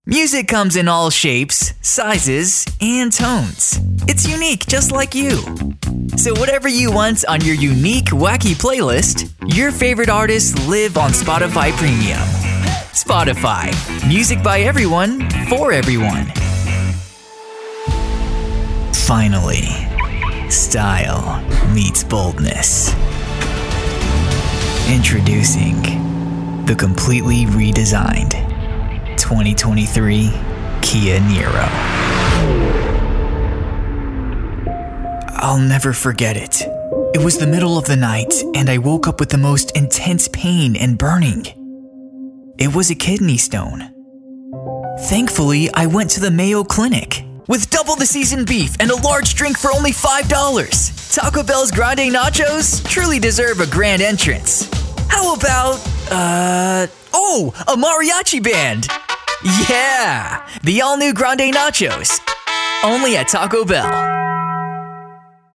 Music comes in all shapes, sizes, and tones. It's unique just like you. So whatever you want on your unique, wacky playlist, your favorite artists live on Spotify Premium. Spotify. Music by everyone, for everyone. Finally, style meets boldness. Introducing the completely redesigned 2023 Kia Niro. I'll never forget it. It was the middle of the night, and I woke up with the most intense pain and burning. It was a kidney stone. Thankfully, I went to the Mayo Clinic. With double the seasoned beef and a large drink for only $5, Taco Bell's Grande Nachos truly deserve a grand entrance. How about, a mariachi band? Yeah! The all-new Grande Nachos. Only at Taco Bell.